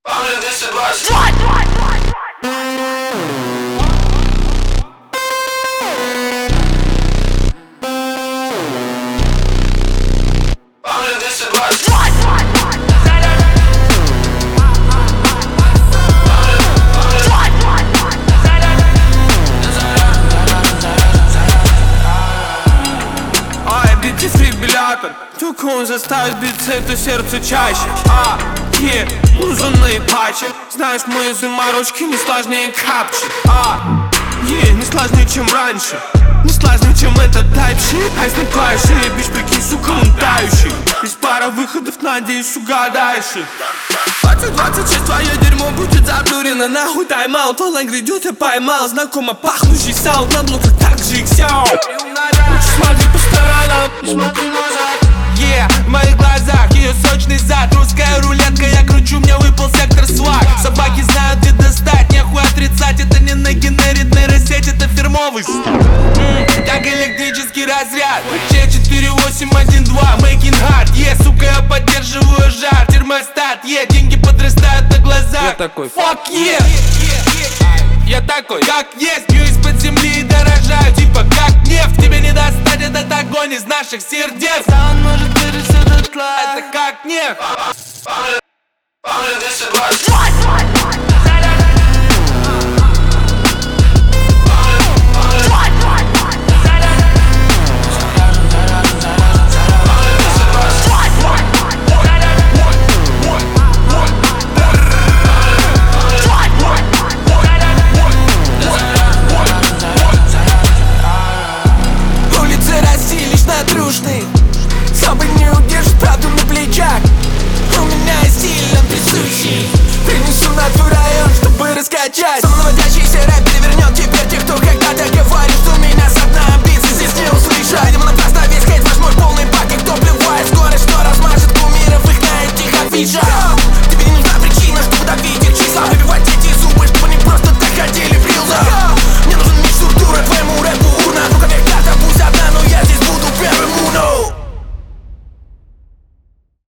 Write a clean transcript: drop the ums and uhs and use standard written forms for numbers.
Дефибриллятор, только он заставит биться это сердце чаще. Музонные патчи. Знаешь, мои заморочки не сложнее капчи. Не сложнее, чем раньше. Не сложнее, чем этот тайп-щит. Айсный клавиши, бич, прикинь, сука, он тающий. Есть пара выходов, надеюсь, угадаешь их. 2026, твое дерьмо будет заблюрено. Нахуй тайм-аут, онлайн грядет, я поймал. Знакомо пахнущий саунд на блоках, так же и сяо. Лучше смотри по сторонам, не смотри назад. В моих глазах ее сочный зад. Русская рулетка, я кручу, мне выпал сектор свак. Собаки знают, где достать, нехуй отрицать. Это не на генерит нейросеть, это фирмовый как электрический разряд. Ч4812, making hard. Сука, я поддерживаю жар. Термостат, деньги подрастают на глазах. Я такой, fuck yeah. Я такой, как есть, бью из-под земли и дорожаю. Типа как нефть, тебе не достать этот огонь из наших сердец. Он может вырезать этот тла. Это как нефть. Собой не удержит правду на плечах. У меня есть стиль, он присущий. Принесу на твой район, чтобы раскачать. Самонаводящийся рэп перевернет теперь тех, кто когда-то говорит, что у меня с дна амбиций здесь не услышать. Видимо, напрасно весь хейт, возможно, полный пак. И кто плевает скорость, что размажет кумиров их на этих афишах.